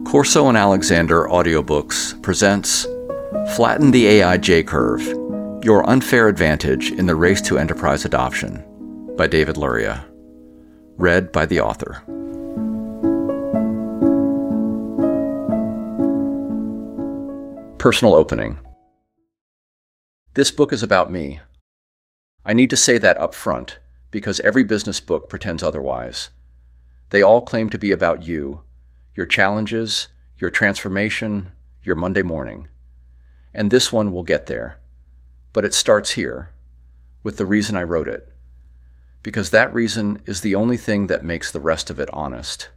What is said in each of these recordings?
Corso and Alexander Audiobooks presents Flatten the AI J-Curve, Your Unfair Advantage in the Race to Enterprise Adoption by David Luria. Read by the author. Personal opening. This book is about me. I need to say that up front, because every business book pretends otherwise. They all claim to be about you, your challenges, your transformation, your Monday morning. And this one will get there. But it starts here, with the reason I wrote it. Because that reason is the only thing that makes the rest of it honest.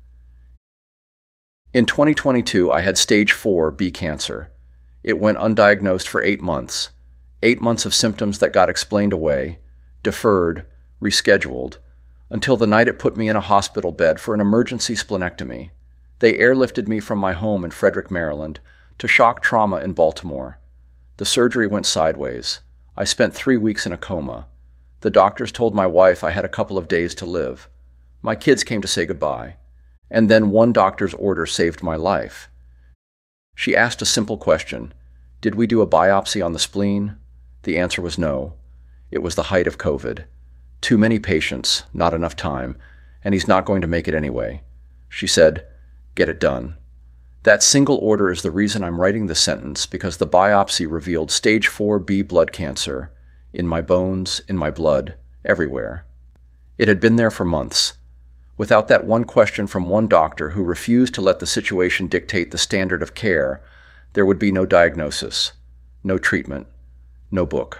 In 2022, I had stage 4 B cancer. It went undiagnosed for 8 months. 8 months of symptoms that got explained away, deferred, rescheduled, until the night it put me in a hospital bed for an emergency splenectomy. They airlifted me from my home in Frederick, Maryland, to shock trauma in Baltimore. The surgery went sideways. I spent 3 weeks in a coma. The doctors told my wife I had a couple of days to live. My kids came to say goodbye. And then one doctor's order saved my life. She asked a simple question. Did we do a biopsy on the spleen? The answer was no. It was the height of COVID. Too many patients, not enough time, and he's not going to make it anyway. She said, "Get it done." That single order is the reason I'm writing this sentence, because the biopsy revealed stage 4 B blood cancer in my bones, in my blood, everywhere. It had been there for months. Without that one question from one doctor who refused to let the situation dictate the standard of care, there would be no diagnosis, no treatment, no book.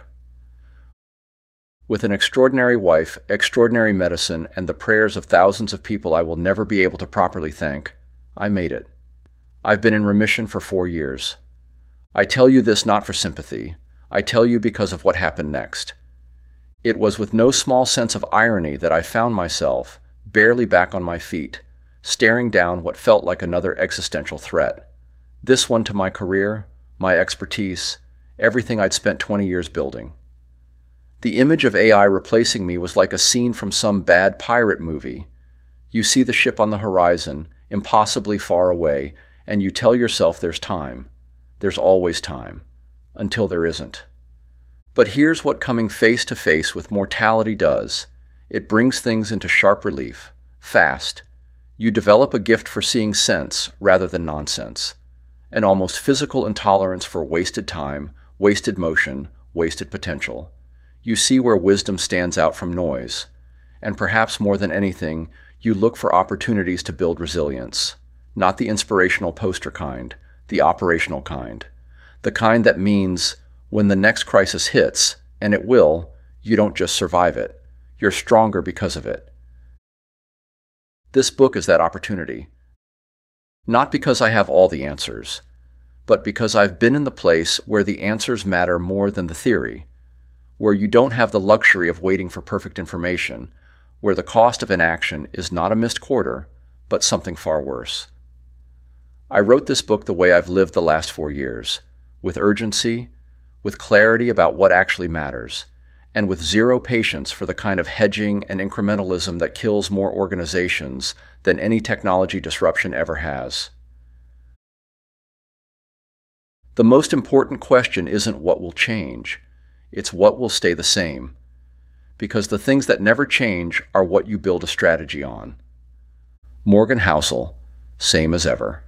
With an extraordinary wife, extraordinary medicine, and the prayers of thousands of people I will never be able to properly thank, I made it. I've been in remission for 4 years. I tell you this not for sympathy. I tell you because of what happened next. It was with no small sense of irony that I found myself, barely back on my feet, staring down what felt like another existential threat. This one to my career, my expertise, everything I'd spent 20 years building. The image of AI replacing me was like a scene from some bad pirate movie. You see the ship on the horizon, impossibly far away, and you tell yourself there's time. There's always time, until there isn't. But here's what coming face to face with mortality does. It brings things into sharp relief, fast. You develop a gift for seeing sense rather than nonsense, an almost physical intolerance for wasted time, wasted motion, wasted potential. You see where wisdom stands out from noise, and perhaps more than anything, you look for opportunities to build resilience, not the inspirational poster kind, the operational kind, the kind that means when the next crisis hits, and it will, you don't just survive it, you're stronger because of it. This book is that opportunity. Not because I have all the answers, but because I've been in the place where the answers matter more than the theory, where you don't have the luxury of waiting for perfect information, where the cost of inaction is not a missed quarter, but something far worse. I wrote this book the way I've lived the last 4 years, with urgency, with clarity about what actually matters, and with zero patience for the kind of hedging and incrementalism that kills more organizations than any technology disruption ever has. The most important question isn't what will change, it's what will stay the same. Because the things that never change are what you build a strategy on. Morgan Housel, same as ever.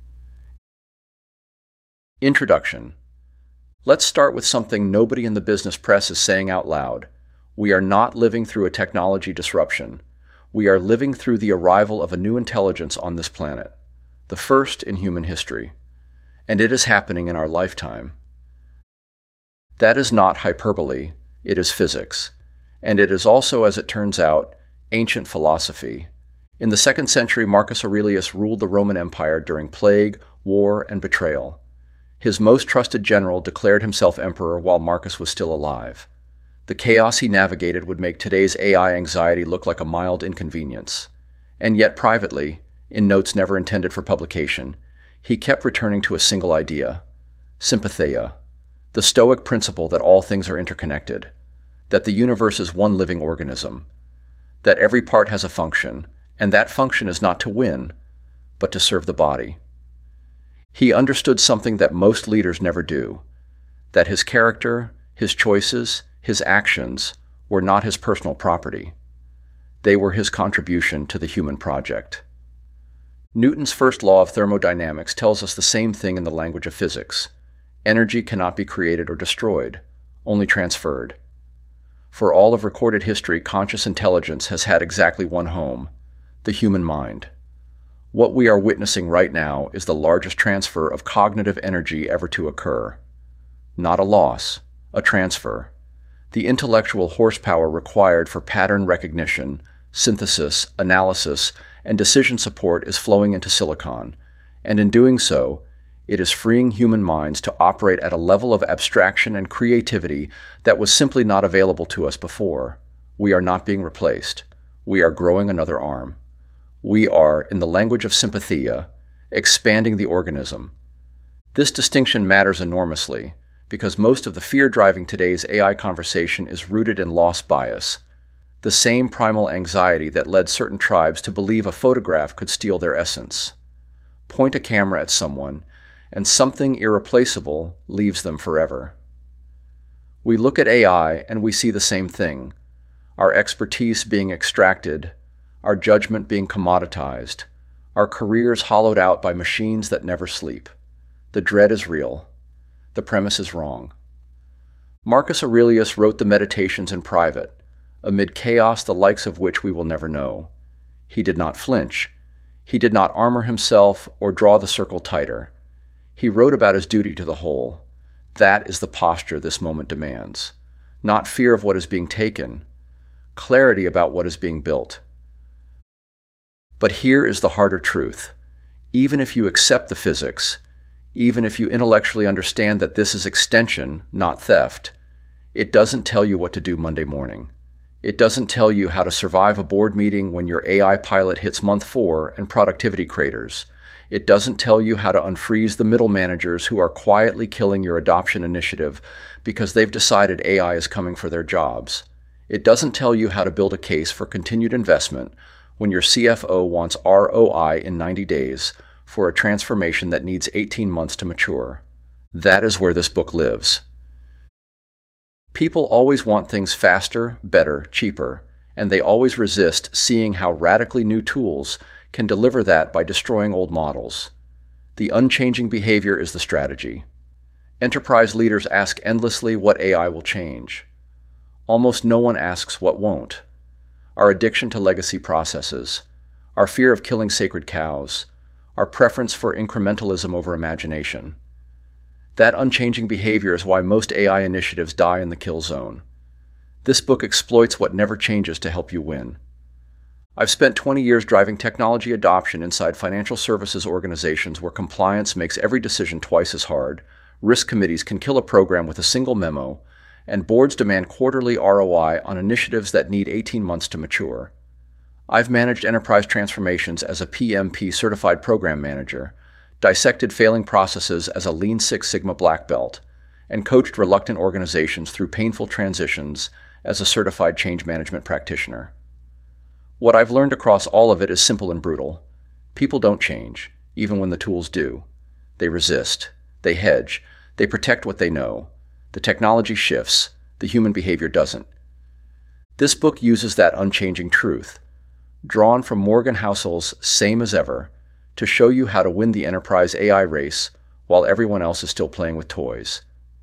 Introduction. Let's start with something nobody in the business press is saying out loud. We are not living through a technology disruption. We are living through the arrival of a new intelligence on this planet, the first in human history. And it is happening in our lifetime. That is not hyperbole, it is physics. And it is also, as it turns out, ancient philosophy. In the 2nd century, Marcus Aurelius ruled the Roman Empire during plague, war, and betrayal. His most trusted general declared himself emperor while Marcus was still alive. The chaos he navigated would make today's AI anxiety look like a mild inconvenience. And yet privately, in notes never intended for publication, he kept returning to a single idea, sympatheia, the Stoic principle that all things are interconnected, that the universe is one living organism, that every part has a function, and that function is not to win, but to serve the body. He understood something that most leaders never do, that his character, his choices, his actions were not his personal property. They were his contribution to the human project. Newton's first law of thermodynamics tells us the same thing in the language of physics. Energy cannot be created or destroyed, only transferred. For all of recorded history, conscious intelligence has had exactly one home, the human mind. What we are witnessing right now is the largest transfer of cognitive energy ever to occur. Not a loss, a transfer. The intellectual horsepower required for pattern recognition, synthesis, analysis, and decision support is flowing into silicon, and in doing so, it is freeing human minds to operate at a level of abstraction and creativity that was simply not available to us before. We are not being replaced. We are growing another arm. We are, in the language of sympathia, expanding the organism. This distinction matters enormously because most of the fear driving today's AI conversation is rooted in loss bias, the same primal anxiety that led certain tribes to believe a photograph could steal their essence. Point a camera at someone, and something irreplaceable leaves them forever. We look at AI and we see the same thing, our expertise being extracted, our judgment being commoditized, our careers hollowed out by machines that never sleep. The dread is real. The premise is wrong. Marcus Aurelius wrote the Meditations in private, amid chaos the likes of which we will never know. He did not flinch. He did not armor himself or draw the circle tighter. He wrote about his duty to the whole. That is the posture this moment demands. Not fear of what is being taken, clarity about what is being built. But here is the harder truth. Even if you accept the physics, even if you intellectually understand that this is extension, not theft, it doesn't tell you what to do Monday morning. It doesn't tell you how to survive a board meeting when your AI pilot hits month 4 and productivity craters. It doesn't tell you how to unfreeze the middle managers who are quietly killing your adoption initiative because they've decided AI is coming for their jobs. It doesn't tell you how to build a case for continued investment when your CFO wants ROI in 90 days for a transformation that needs 18 months to mature. That is where this book lives. People always want things faster, better, cheaper, and they always resist seeing how radically new tools can deliver that by destroying old models. The unchanging behavior is the strategy. Enterprise leaders ask endlessly what AI will change. Almost no one asks what won't. Our addiction to legacy processes, our fear of killing sacred cows, our preference for incrementalism over imagination. That unchanging behavior is why most AI initiatives die in the kill zone. This book exploits what never changes to help you win. I've spent 20 years driving technology adoption inside financial services organizations where compliance makes every decision twice as hard, risk committees can kill a program with a single memo, and boards demand quarterly ROI on initiatives that need 18 months to mature. I've managed enterprise transformations as a PMP certified program manager, dissected failing processes as a Lean Six Sigma black belt, and coached reluctant organizations through painful transitions as a certified change management practitioner. What I've learned across all of it is simple and brutal. People don't change, even when the tools do. They resist. They hedge. They protect what they know. The technology shifts. The human behavior doesn't. This book uses that unchanging truth, drawn from Morgan Housel's Same as Ever, to show you how to win the enterprise AI race while everyone else is still playing with toys.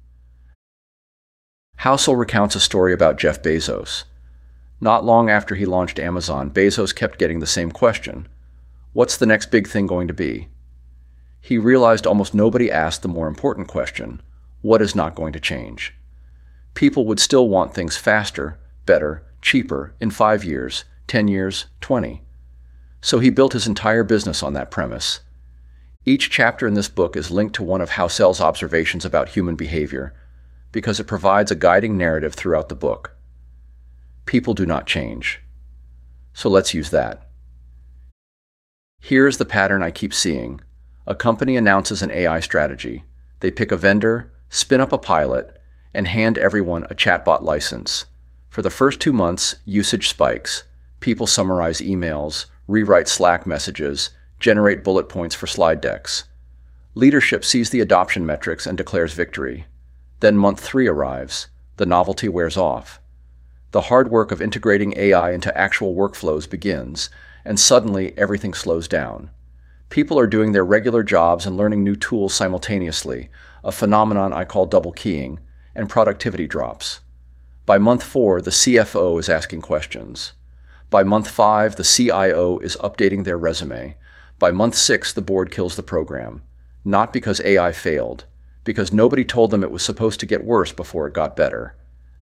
Housel recounts a story about Jeff Bezos. Not long after he launched Amazon, Bezos kept getting the same question. What's the next big thing going to be? He realized almost nobody asked the more important question. What is not going to change? People would still want things faster, better, cheaper in 5 years, 10 years, 20. So he built his entire business on that premise. Each chapter in this book is linked to one of Housel's observations about human behavior, because it provides a guiding narrative throughout the book. People do not change. So let's use that. Here's the pattern I keep seeing. A company announces an AI strategy. They pick a vendor, spin up a pilot, and hand everyone a chatbot license. For the first 2 months, usage spikes. People summarize emails, rewrite Slack messages, generate bullet points for slide decks. Leadership sees the adoption metrics and declares victory. Then month 3 arrives. The novelty wears off. The hard work of integrating AI into actual workflows begins, and suddenly everything slows down. People are doing their regular jobs and learning new tools simultaneously, a phenomenon I call double keying, and productivity drops. By month 4, the CFO is asking questions. By month 5, the CIO is updating their resume. By month 6, the board kills the program. Not because AI failed, because nobody told them it was supposed to get worse before it got better.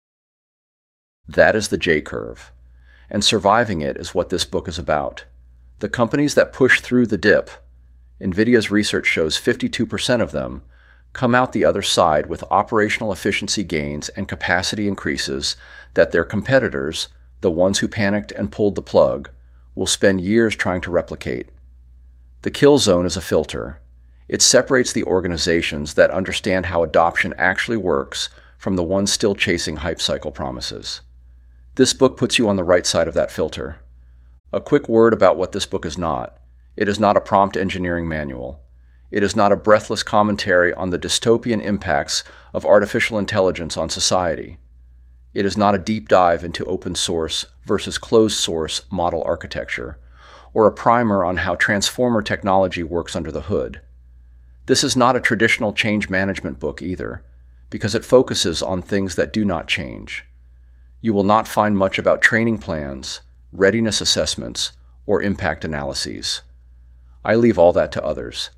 That is the J-curve, and surviving it is what this book is about. The companies that push through the dip, NVIDIA's research shows 52% of them, come out the other side with operational efficiency gains and capacity increases that their competitors, the ones who panicked and pulled the plug, will spend years trying to replicate. The kill zone is a filter. It separates the organizations that understand how adoption actually works from the ones still chasing hype cycle promises. This book puts you on the right side of that filter. A quick word about what this book is not. It is not a prompt engineering manual. It is not a breathless commentary on the dystopian impacts of artificial intelligence on society. It is not a deep dive into open source versus closed source model architecture, or a primer on how transformer technology works under the hood. This is not a traditional change management book either, because it focuses on things that do not change. You will not find much about training plans, readiness assessments, or impact analyses. I leave all that to others.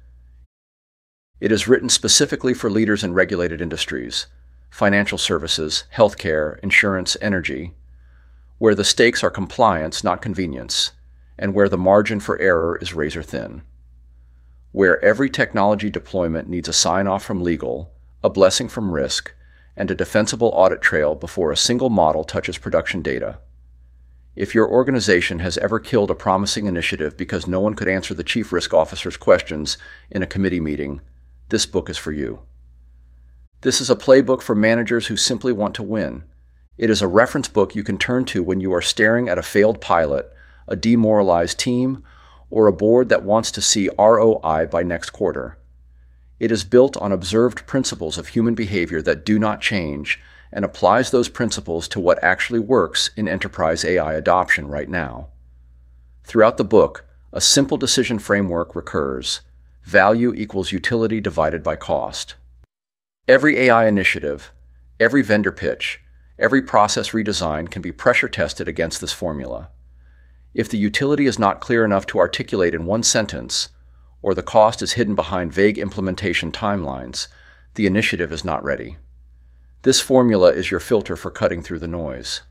It is written specifically for leaders in regulated industries, financial services, healthcare, insurance, energy, where the stakes are compliance, not convenience, and where the margin for error is razor thin. Where every technology deployment needs a sign-off from legal, a blessing from risk, and a defensible audit trail before a single model touches production data. If your organization has ever killed a promising initiative because no one could answer the chief risk officer's questions in a committee meeting, this book is for you. This is a playbook for managers who simply want to win. It is a reference book you can turn to when you are staring at a failed pilot, a demoralized team, or a board that wants to see ROI by next quarter. It is built on observed principles of human behavior that do not change and applies those principles to what actually works in enterprise AI adoption right now. Throughout the book, a simple decision framework recurs: value equals utility divided by cost. Every AI initiative, every vendor pitch, every process redesign can be pressure tested against this formula. If the utility is not clear enough to articulate in one sentence, or the cost is hidden behind vague implementation timelines, the initiative is not ready. This formula is your filter for cutting through the noise.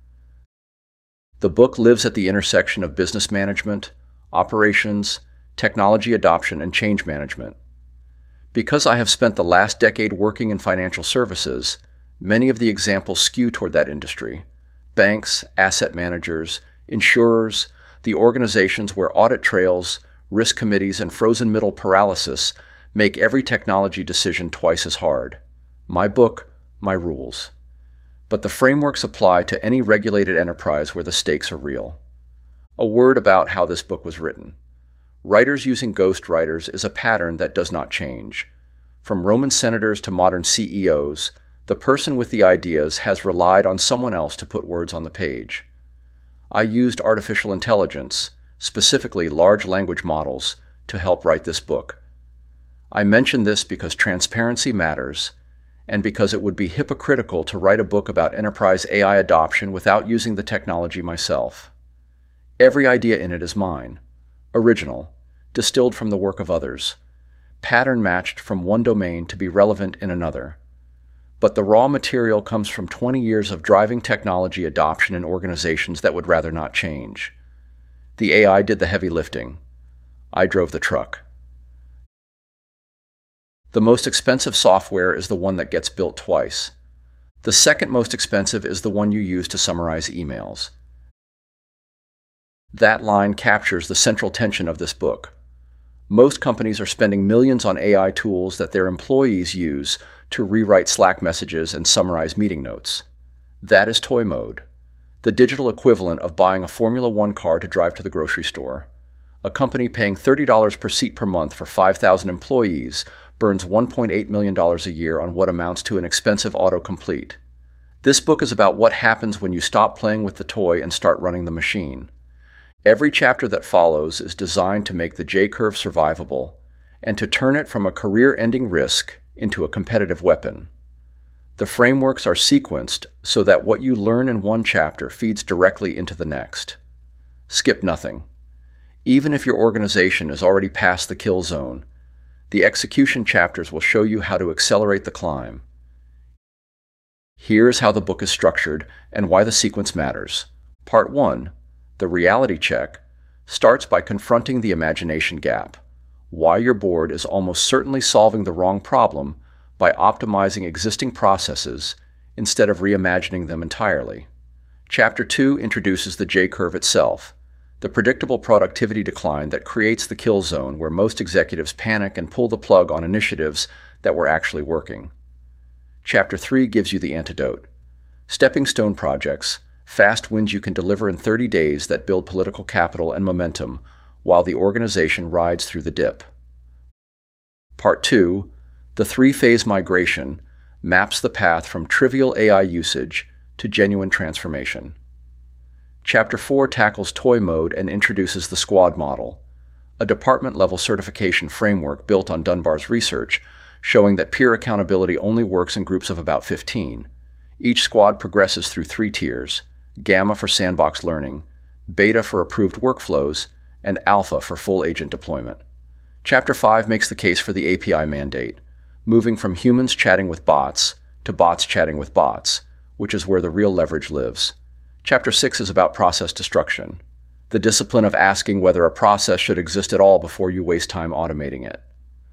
The book lives at the intersection of business management, operations, technology adoption, and change management. Because I have spent the last decade working in financial services, many of the examples skew toward that industry. Banks, asset managers, insurers, the organizations where audit trails, risk committees, and frozen middle paralysis make every technology decision twice as hard. My book, my rules. But the frameworks apply to any regulated enterprise where the stakes are real. A word about how this book was written. Writers using ghostwriters is a pattern that does not change. From Roman senators to modern CEOs, the person with the ideas has relied on someone else to put words on the page. I used artificial intelligence, specifically large language models, to help write this book. I mention this because transparency matters, and because it would be hypocritical to write a book about enterprise AI adoption without using the technology myself. Every idea in it is mine, original, distilled from the work of others, pattern-matched from one domain to be relevant in another. But the raw material comes from 20 years of driving technology adoption in organizations that would rather not change. The AI did the heavy lifting. I drove the truck. The most expensive software is the one that gets built twice. The second most expensive is the one you use to summarize emails. That line captures the central tension of this book. Most companies are spending millions on AI tools that their employees use to rewrite Slack messages and summarize meeting notes. That is toy mode, the digital equivalent of buying a Formula One car to drive to the grocery store. A company paying $30 per seat per month for 5,000 employees burns $1.8 million a year on what amounts to an expensive autocomplete. This book is about what happens when you stop playing with the toy and start running the machine. Every chapter that follows is designed to make the J-curve survivable and to turn it from a career-ending risk into a competitive weapon. The frameworks are sequenced so that what you learn in one chapter feeds directly into the next. Skip nothing. Even if your organization is already past the kill zone, the execution chapters will show you how to accelerate the climb. Here's how the book is structured and why the sequence matters. Part 1, the reality check, starts by confronting the imagination gap, why your board is almost certainly solving the wrong problem by optimizing existing processes instead of reimagining them entirely. Chapter 2 introduces the J-curve itself, the predictable productivity decline that creates the kill zone where most executives panic and pull the plug on initiatives that were actually working. Chapter 3 gives you the antidote. Stepping stone projects, fast wins you can deliver in 30 days that build political capital and momentum while the organization rides through the dip. Part 2, the three-phase migration, maps the path from trivial AI usage to genuine transformation. Chapter 4 tackles toy mode and introduces the squad model, a department-level certification framework built on Dunbar's research, showing that peer accountability only works in groups of about 15. Each squad progresses through 3 tiers: Gamma for sandbox learning, Beta for approved workflows, and Alpha for full agent deployment. Chapter 5 makes the case for the API mandate, moving from humans chatting with bots to bots chatting with bots, which is where the real leverage lives. Chapter 6 is about process destruction, the discipline of asking whether a process should exist at all before you waste time automating it.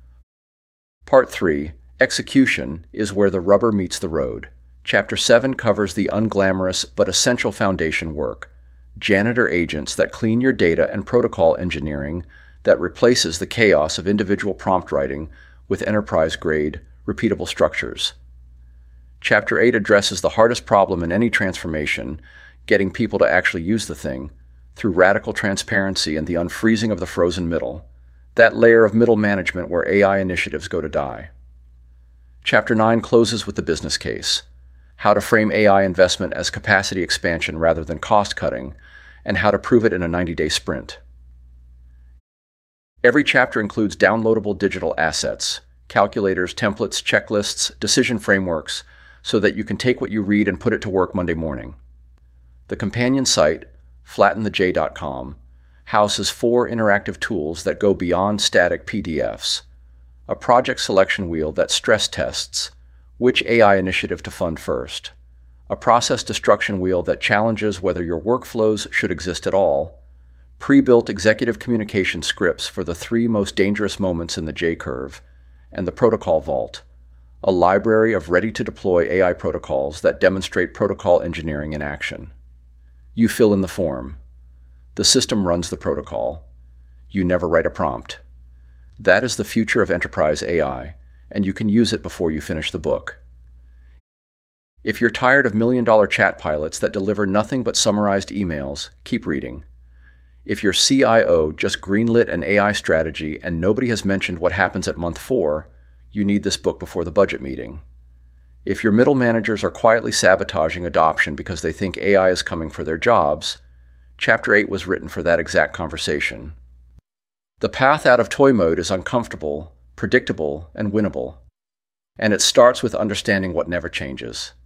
Part 3, execution, is where the rubber meets the road. Chapter 7 covers the unglamorous but essential foundation work, janitor agents that clean your data and protocol engineering that replaces the chaos of individual prompt writing with enterprise-grade, repeatable structures. Chapter 8 addresses the hardest problem in any transformation, getting people to actually use the thing, through radical transparency and the unfreezing of the frozen middle, that layer of middle management where AI initiatives go to die. Chapter 9 closes with the business case, how to frame AI investment as capacity expansion rather than cost-cutting, and how to prove it in a 90-day sprint. Every chapter includes downloadable digital assets, calculators, templates, checklists, decision frameworks, so that you can take what you read and put it to work Monday morning. The companion site, flattenthej.com, houses 4 interactive tools that go beyond static PDFs, a project selection wheel that stress tests which AI initiative to fund first, a process destruction wheel that challenges whether your workflows should exist at all, pre-built executive communication scripts for the 3 most dangerous moments in the J-curve, and the Protocol Vault, a library of ready-to-deploy AI protocols that demonstrate protocol engineering in action. You fill in the form. The system runs the protocol. You never write a prompt. That is the future of enterprise AI, and you can use it before you finish the book. If you're tired of million-dollar chat pilots that deliver nothing but summarized emails, keep reading. If your CIO just greenlit an AI strategy and nobody has mentioned what happens at month 4, you need this book before the budget meeting. If your middle managers are quietly sabotaging adoption because they think AI is coming for their jobs, Chapter 8 was written for that exact conversation. The path out of toy mode is uncomfortable, predictable, and winnable. And it starts with understanding what never changes.